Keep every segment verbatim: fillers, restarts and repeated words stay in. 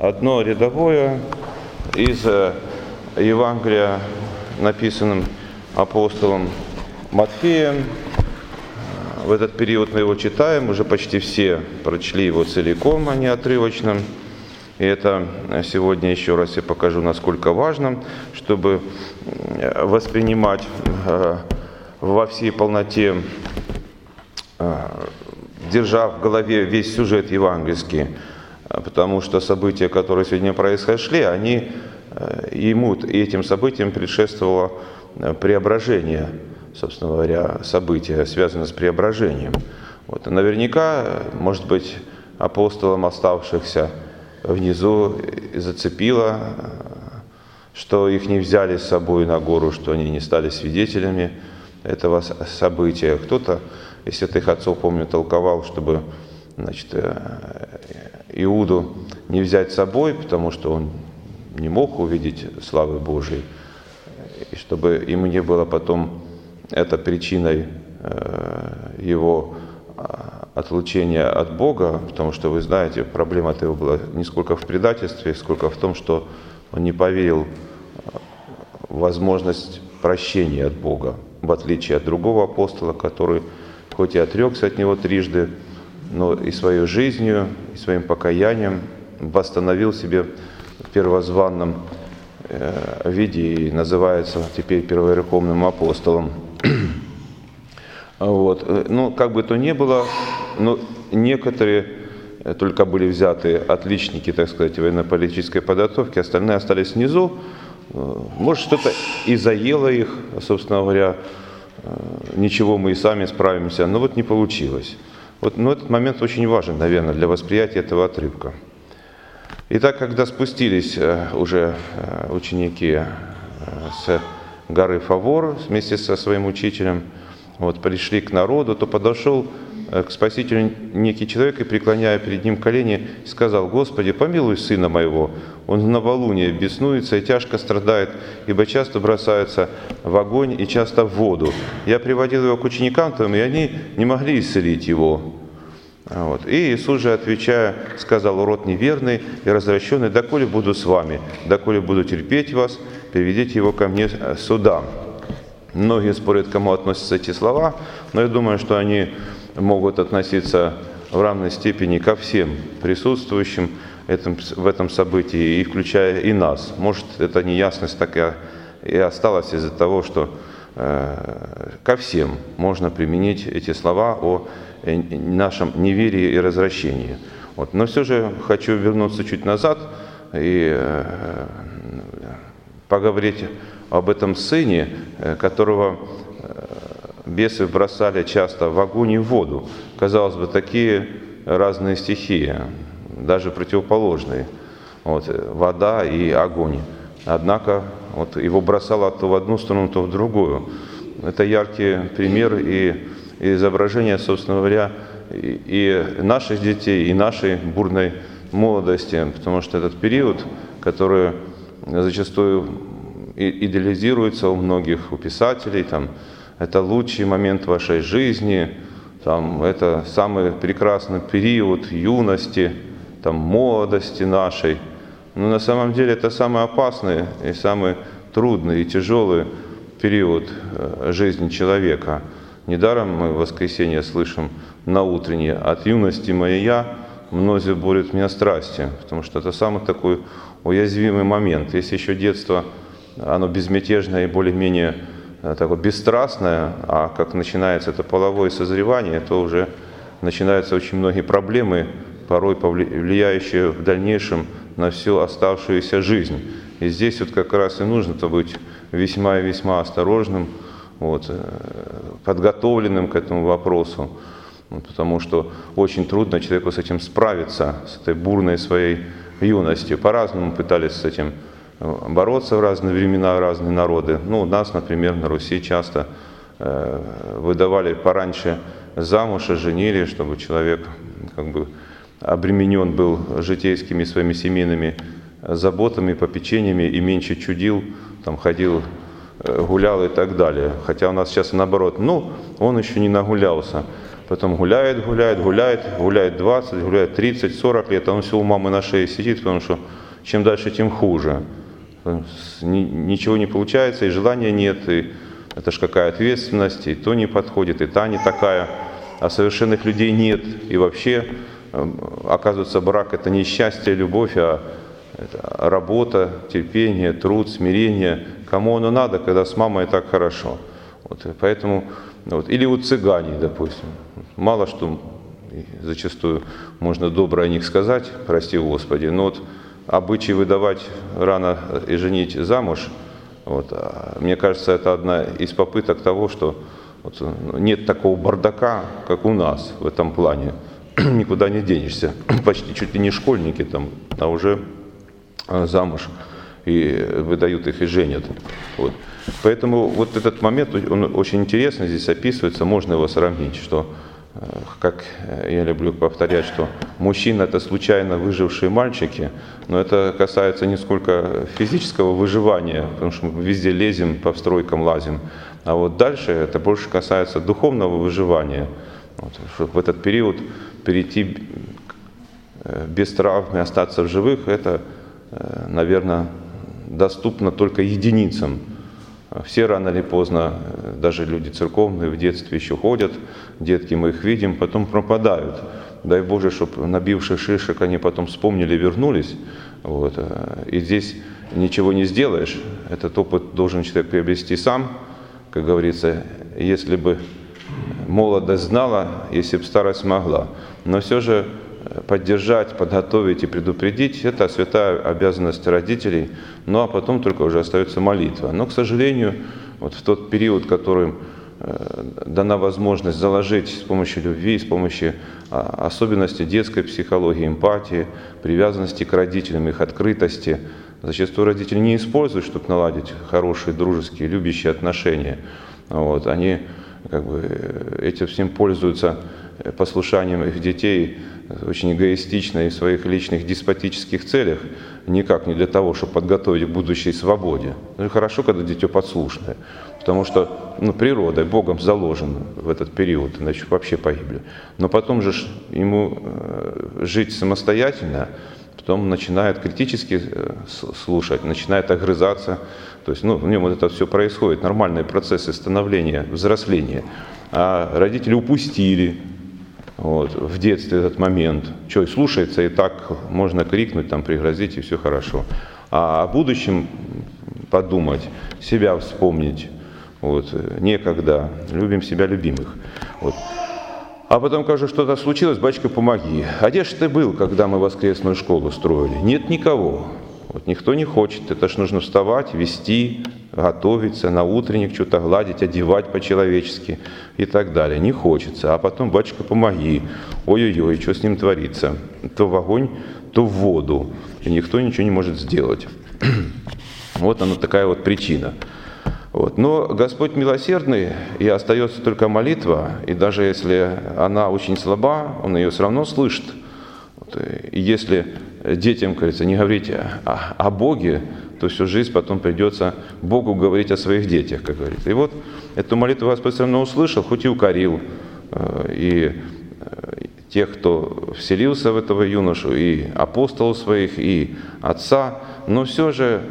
одно рядовое из Евангелия, написанным апостолом Матфеем. В этот период мы его читаем, уже почти все прочли его целиком, а не отрывочно. И это сегодня еще раз я покажу, насколько важно, чтобы воспринимать во всей полноте, держа в голове весь сюжет евангельский, потому что события, которые сегодня произошли, они ему, этим событиям предшествовало преображение, собственно говоря, события, связанные с преображением. Вот. Наверняка, может быть, апостолам, оставшихся внизу, зацепило, что их не взяли с собой на гору, что они не стали свидетелями этого события. Кто-то из святых отцов, помню, толковал, чтобы, значит, Иуду не взять с собой, потому что он не мог увидеть славы Божией, и чтобы ему не было потом это причиной его отлучения от Бога, потому что, вы знаете, проблема-то его была не сколько в предательстве, сколько в том, что он не поверил в возможность прощения от Бога, в отличие от другого апостола, который хоть и отрекся от него трижды, но и своей жизнью, и своим покаянием восстановил себе в первозванном виде и называется теперь первоверховным апостолом. Вот. Ну, как бы то ни было, но некоторые только были взяты отличники, так сказать, военно-политической подготовки, остальные остались внизу. Может, что-то и заело их, собственно говоря, ничего, мы и сами справимся, но вот не получилось. Вот, но этот момент очень важен, наверное, для восприятия этого отрывка. Итак, когда спустились уже ученики с горы Фавор вместе со своим учителем, вот, пришли к народу, то подошел к Спасителю некий человек и, преклоняя перед ним колени, сказал: «Господи, помилуй сына моего, он в новолуние беснуется и тяжко страдает, ибо часто бросается в огонь и часто в воду. Я приводил его к ученикам твоим, и они не могли исцелить его». Вот. И Иисус же, отвечая, сказал: «Род неверный и развращенный, доколе буду с вами, доколе буду терпеть вас, приведите его ко мне сюда». Многие спорят, к кому относятся эти слова, но я думаю, что они могут относиться в равной степени ко всем присутствующим в этом событии, и включая и нас. Может, эта неясность так и осталась из-за того, что э, ко всем можно применить эти слова о нашем неверии и развращении. Вот. Но все же хочу вернуться чуть назад и э, поговорить об этом сыне, которого бесы бросали часто в огонь и в воду. Казалось бы, такие разные стихии, даже противоположные. Вот, вода и огонь. Однако вот, его бросало то в одну сторону, то в другую. Это яркий пример и, и изображение, собственно говоря, и, и наших детей, и нашей бурной молодости, потому что этот период, который зачастую идеализируется у многих, у писателей, там, это лучший момент вашей жизни, там, это самый прекрасный период юности, там, молодости нашей. Но на самом деле это самый опасный и самый трудный и тяжелый период жизни человека. Недаром мы в воскресенье слышим на утреннее: «От юности моей я, мною борют меня страсти», потому что это самый такой уязвимый момент. Если еще детство, оно безмятежное и более-менее такое бесстрастное, а как начинается это половое созревание, то уже начинаются очень многие проблемы, порой влияющие в дальнейшем на всю оставшуюся жизнь. И здесь вот как раз и нужно-то быть весьма и весьма осторожным, вот, подготовленным к этому вопросу, потому что очень трудно человеку с этим справиться, с этой бурной своей юностью. По-разному пытались с этим бороться в разные времена, разные народы. Ну, у нас, например, на Руси часто э, выдавали пораньше замуж и женили, чтобы человек как бы обременен был житейскими своими семейными заботами, попечениями и меньше чудил, там ходил, гулял и так далее. Хотя у нас сейчас наоборот, ну, он еще не нагулялся, потом гуляет, гуляет, гуляет, гуляет двадцать, гуляет тридцать, сорок лет, а он все у мамы на шее сидит, потому что чем дальше, тем хуже. Ничего не получается, и желания нет, и это ж какая ответственность, и то не подходит, и та не такая, а совершенных людей нет, и вообще, оказывается, брак – это не счастье, любовь, а это работа, терпение, труд, смирение. Кому оно надо, когда с мамой так хорошо? Вот, поэтому, вот, или у цыганей, допустим, мало что зачастую можно доброе о них сказать, прости Господи, но вот обычай выдавать рано и женить замуж, вот, мне кажется, это одна из попыток того, что вот, нет такого бардака, как у нас в этом плане. Никуда не денешься. Почти чуть ли не школьники там, а уже замуж и выдают их и женят. Вот. Поэтому вот этот момент, он очень интересно здесь описывается, можно его сравнить, что, как я люблю повторять, что мужчина – это случайно выжившие мальчики, но это касается не сколько физического выживания, потому что мы везде лезем, по встройкам лазим, а вот дальше это больше касается духовного выживания. Вот, чтобы в этот период перейти без травм и остаться в живых, это, наверное, доступно только единицам. Все рано или поздно, даже люди церковные в детстве еще ходят, детки мы их видим, потом пропадают. Дай Боже, чтобы набившие шишек они потом вспомнили, вернулись. Вот. И здесь ничего не сделаешь. Этот опыт должен человек приобрести сам. Как говорится, если бы молодость знала, если бы старость могла. Но все же поддержать, подготовить и предупредить – это святая обязанность родителей, ну а потом только уже остается молитва. Но, к сожалению, вот в тот период, которым дана возможность заложить с помощью любви, с помощью особенностей детской психологии, эмпатии, привязанности к родителям, их открытости, зачастую родители не используют, чтобы наладить хорошие, дружеские, любящие отношения. Вот, они как бы этим всем пользуются послушанием их детей очень эгоистично и в своих личных деспотических целях, никак не для того, чтобы подготовить к будущей свободе. Ну, хорошо, когда дитё подслушное, потому что ну, природой, Богом заложено в этот период, иначе вообще погибли. Но потом же ему э, жить самостоятельно, потом начинает критически слушать, начинает огрызаться. То есть ну, в нем вот это все происходит, нормальные процессы становления, взросления. А родители упустили вот, в детстве этот момент. Что, слушается, и так можно крикнуть, там, пригрозить, и все хорошо. А о будущем подумать, себя вспомнить. Вот, некогда. Любим себя, любимых. Вот. А потом, когда что-то случилось, батюшка, помоги. А где ж ты был, когда мы воскресную школу строили? Нет никого. Вот никто не хочет. Это ж нужно вставать, вести, готовиться, на утренник что-то гладить, одевать по-человечески и так далее. Не хочется. А потом, батюшка, помоги. Ой-ой-ой, что с ним творится? То в огонь, то в воду. И никто ничего не может сделать. Вот она такая вот причина. Вот. Но Господь милосердный, и остается только молитва, и даже если она очень слаба, Он ее все равно слышит. Вот. И если детям, говорится, не говорите о, о Боге, то всю жизнь потом придется Богу говорить о своих детях, как говорится. И вот эту молитву Господь все равно услышал, хоть и укорил, и тех, кто вселился в этого юношу, и апостолов своих, и отца, но все же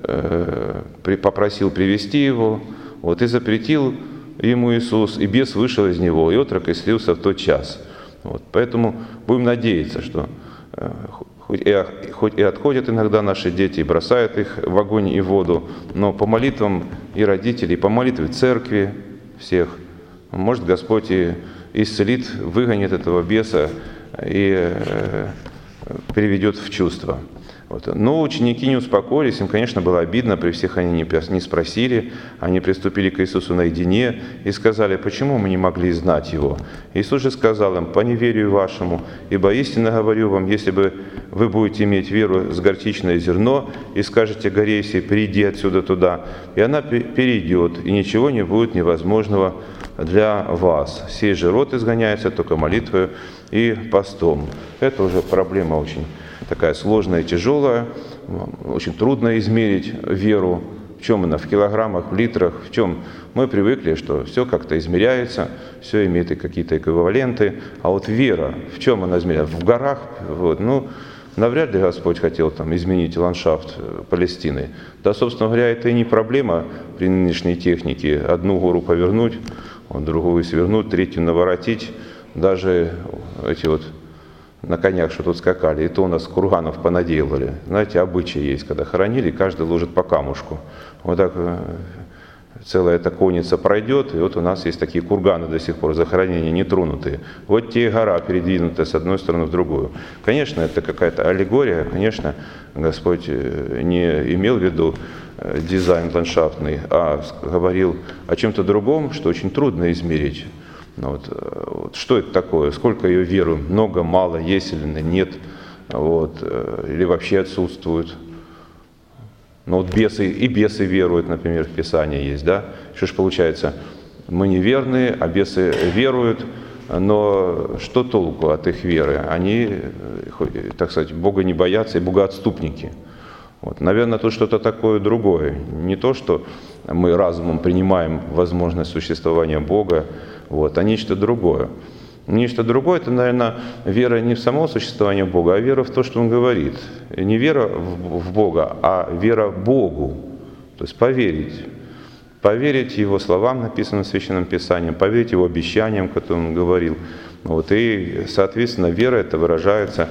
попросил привести его, вот, и запретил ему Иисус, и бес вышел из него, и отрок исцелился в тот час. Вот, поэтому будем надеяться, что хоть и, хоть и отходят иногда наши дети, и бросают их в огонь и воду, но по молитвам и родителей, по молитве церкви всех, может Господь и исцелит, выгонит этого беса и приведет в чувство. Вот. Но ученики не успокоились, им, конечно, было обидно, при всех они не спросили, они приступили к Иисусу наедине и сказали, почему мы не могли знать Его. Иисус же сказал им, по неверию вашему, ибо истинно говорю вам, если бы вы будете иметь веру с горчичное зерно и скажете горе сей, перейди отсюда туда, и она перейдет, и ничего не будет невозможного для вас. Сей же род изгоняется только молитвою и постом. Это уже проблема очень такая сложная и тяжелая, очень трудно измерить веру в чем она? В килограммах, в литрах, в чем? Мы привыкли, что все как-то измеряется, все имеет и какие-то эквиваленты. А вот вера, в чем она измеряется? В горах? Вот, ну, навряд ли Господь хотел там изменить ландшафт Палестины. Да, собственно говоря, это и не проблема при нынешней технике. Одну гору повернуть, другую свернуть, третью наворотить. Даже эти вот на конях, что тут скакали, и то у нас курганов понаделали. Знаете, обычай есть, когда хоронили, каждый ложит по камушку. Вот так целая эта конница пройдет, и вот у нас есть такие курганы до сих пор, захоронения нетронутые. Вот те гора передвинутая с одной стороны в другую. Конечно, это какая-то аллегория, конечно, Господь не имел в виду дизайн ландшафтный, а говорил о чем-то другом, что очень трудно измерить. Вот, вот, что это такое? Сколько ее веры? Много, мало, есть или нет? Вот, или вообще отсутствуют? Ну вот бесы, и бесы веруют, например, в Писании есть, да? Что ж получается? Мы неверные, а бесы веруют, но что толку от их веры? Они, так сказать, Бога не боятся и богоотступники. Вот, наверное, тут что-то такое другое. Не то, что мы разумом принимаем возможность существования Бога, вот, а нечто другое. Нечто другое – это, наверное, вера не в само существование Бога, а вера в то, что Он говорит. И не вера в Бога, а вера Богу. То есть поверить. Поверить Его словам, написанным в Священном Писании, поверить Его обещаниям, которые Он говорил. Вот, и, соответственно, вера это выражается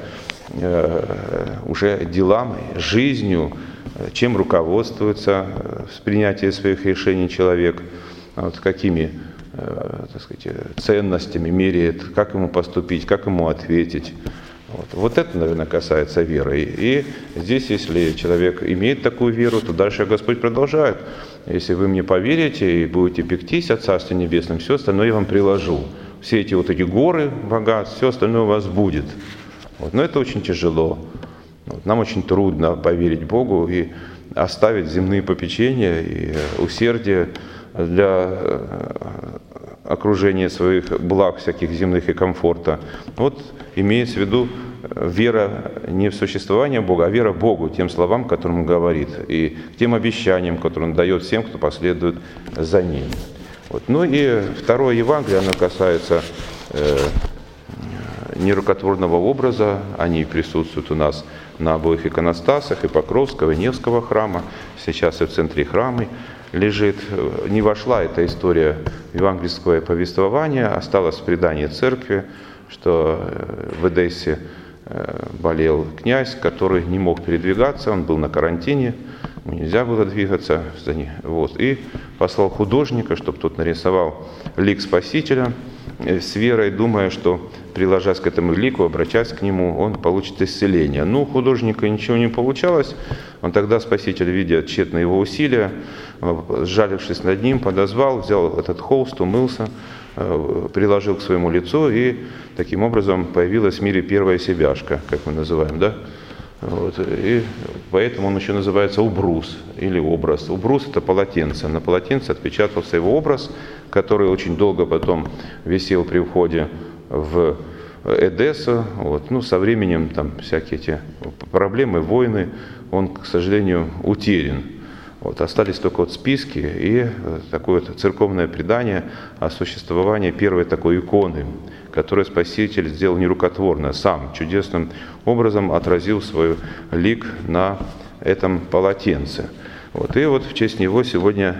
э, уже делами, жизнью, чем руководствуется в принятии своих решений человек, вот, какими так сказать, ценностями меряет, как ему поступить, как ему ответить. Вот. Вот это, наверное, касается веры. И здесь, если человек имеет такую веру, то дальше Господь продолжает. Если вы мне поверите и будете пектись о Царстве Небесном, все остальное я вам приложу. Все эти вот эти горы богатств, все остальное у вас будет. Вот. Но это очень тяжело. Вот. Нам очень трудно поверить Богу и оставить земные попечения и усердие для окружения своих благ, всяких земных и комфорта. Вот имеется в виду вера не в существование Бога, а вера Богу, тем словам, которым Он говорит, и тем обещаниям, которые Он дает всем, кто последует за Ним. Вот. Ну и второе Евангелие, оно касается э, нерукотворного образа. Они присутствуют у нас на обоих иконостасах, и Покровского, и Невского храма, сейчас и в центре храма лежит. Не вошла эта история в евангельское повествование, осталось в предании церкви, что в Эдессе болел князь, который не мог передвигаться, он был на карантине, ему нельзя было двигаться. Вот, и послал художника, чтобы тот нарисовал лик Спасителя с верой, думая, что, приложась к этому лику, обращаясь к нему, он получит исцеление. Но у художника ничего не получалось. Он тогда Спаситель, видя тщетные его усилия, сжалившись над ним, подозвал, взял этот холст, умылся, приложил к своему лицу, и таким образом появилась в мире первая себяшка, как мы называем, да? Вот. И поэтому он еще называется убрус или образ. Убрус – это полотенце. На полотенце отпечатался его образ, который очень долго потом висел при входе в Эдессу. Вот. Ну, со временем там всякие эти проблемы, войны, он, к сожалению, утерян. Вот. Остались только вот списки и такое вот церковное предание о существовании первой такой иконы, которую Спаситель сделал нерукотворно, сам чудесным образом отразил свой лик на этом полотенце. Вот. И вот в честь него сегодня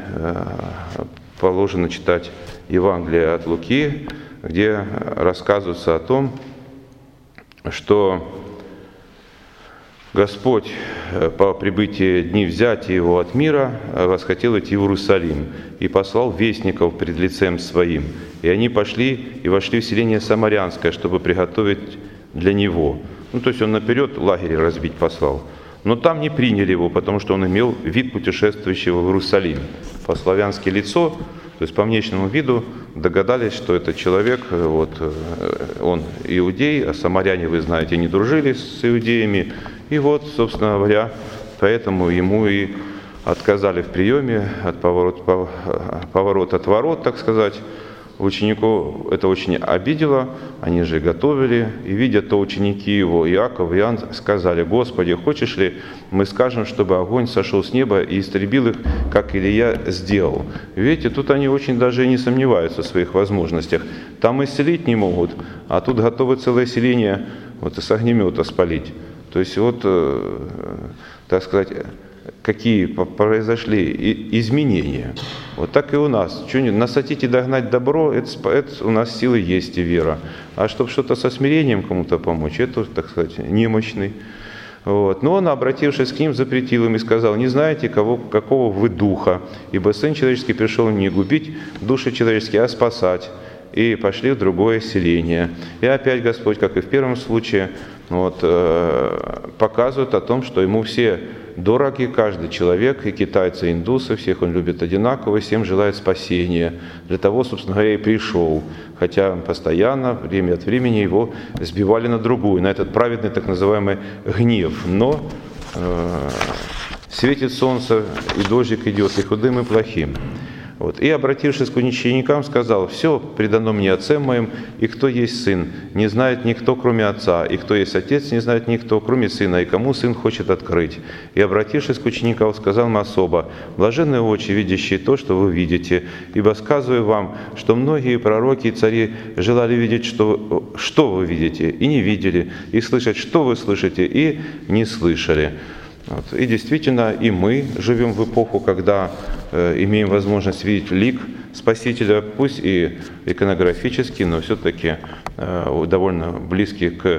положено читать Евангелие от Луки, где рассказывается о том, что Господь по прибытии дни взятия его от мира восхотел идти в Иерусалим и послал вестников пред лицем своим. И они пошли и вошли в селение Самарянское, чтобы приготовить для него. Ну, то есть он наперед лагерь разбить послал. Но там не приняли его, потому что он имел вид путешествующего в Иерусалим. По-славянски лицо, то есть по внешнему виду догадались, что этот человек, вот, он иудей, а самаряне, вы знаете, не дружили с иудеями. И вот, собственно говоря, поэтому ему и отказали в приеме, от поворота, поворот от ворот, так сказать. учеников это очень обидело, они же готовили, и видя то ученики его, Иаков и Иоанн, сказали: «Господи, хочешь ли, мы скажем, чтобы огонь сошел с неба и истребил их, как Илия сделал?» Видите, тут они очень даже и не сомневаются в своих возможностях. Там исцелить не могут, а тут готовы целое селение вот, из огнемета спалить. То есть вот, э, так сказать, какие произошли изменения. Вот так и у нас. Что, насадить и догнать добро, это, это у нас силы есть и вера. А чтобы что-то со смирением кому-то помочь, это, так сказать, немощный. Вот. Но он, обратившись к ним, запретил им и сказал: «Не знаете, кого, какого вы духа, ибо Сын Человеческий пришел не губить души человеческие, а спасать». И пошли в другое селение. И опять Господь, как и в первом случае, вот, э, показывает о том, что Ему все дороги, каждый человек, и китайцы, и индусы, всех Он любит одинаково, всем желает спасения. Для того, собственно говоря, и пришел. Хотя постоянно, время от времени Его сбивали на другую, на этот праведный так называемый гнев. Но э, светит солнце, и дождик идет, и худым, и плохим. Вот. И, обратившись к ученикам, сказал: «Все предано мне Отцем моим, и кто есть Сын, не знает никто, кроме Отца, и кто есть Отец, не знает никто, кроме Сына, и кому Сын хочет открыть». И, обратившись к ученикам, сказал им особо: «Блаженны очи, видящие то, что вы видите, ибо сказываю вам, что многие пророки и цари желали видеть, что, что вы видите, и не видели, и слышать, что вы слышите, и не слышали». Вот. И действительно, и мы живем в эпоху, когда э, имеем возможность видеть лик Спасителя, пусть и иконографически, но все-таки э, довольно близкий к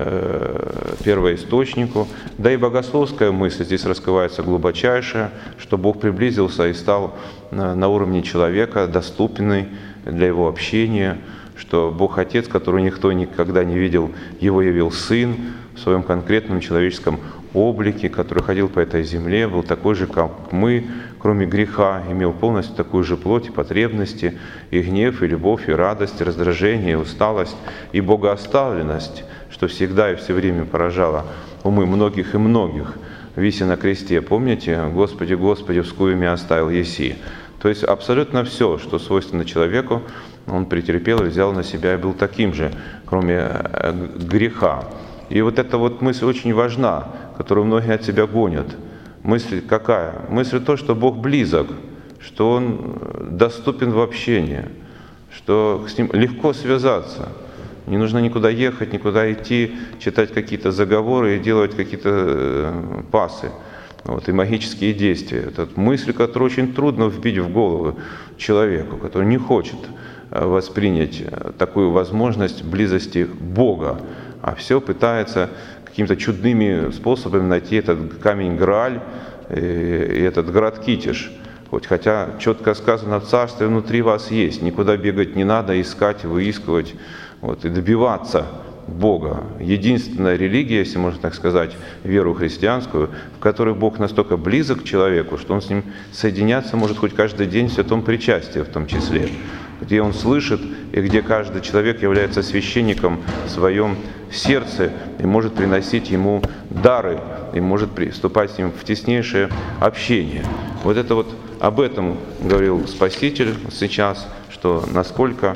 э, первоисточнику. Да и богословская мысль здесь раскрывается глубочайшая, что Бог приблизился и стал на, на уровне человека, доступный для его общения, что Бог Отец, которого никто никогда не видел, Его явил Сын в своем конкретном человеческом облике, который ходил по этой земле, был такой же, как мы, кроме греха, имел полностью такую же плоть и потребности, и гнев, и любовь, и радость, и раздражение, и усталость, и богооставленность, что всегда и все время поражало умы многих и многих, вися на кресте. Помните: «Господи, Господи, вскую меня оставил еси». То есть абсолютно все, что свойственно человеку, он претерпел и взял на себя, и был таким же, кроме греха. И вот эта вот мысль очень важна, которую многие от себя гонят. Мысль какая? Мысль то, что Бог близок, что Он доступен в общении, что с Ним легко связаться. Не нужно никуда ехать, никуда идти, читать какие-то заговоры и делать какие-то пасы. Вот, и магические действия. Это мысль, которую очень трудно вбить в голову человеку, который не хочет воспринять такую возможность близости Бога, а все пытается какими-то чудными способами найти этот камень Грааль и этот град Китиш. Вот, хотя четко сказано: «Царствие внутри вас есть, никуда бегать не надо, искать, выискивать вот, и добиваться Бога». Единственная религия, если можно так сказать, веру христианскую, в которой Бог настолько близок к человеку, что Он с Ним соединяться может хоть каждый день в святом причастии в том числе, где Он слышит и где каждый человек является священником в своем сердце и может приносить Ему дары, и может приступать с Ним в теснейшее общение. Вот это вот об этом говорил Спаситель сейчас, что насколько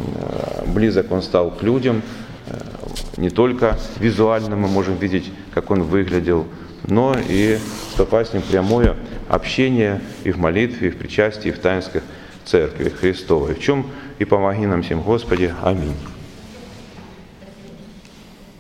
близок Он стал к людям. Не только визуально мы можем видеть, как Он выглядел, но и вступать с Ним в прямое общение и в молитве, и в причастии, и в таинствах Церкви Христовой. В чем и помоги нам всем, Господи. Аминь.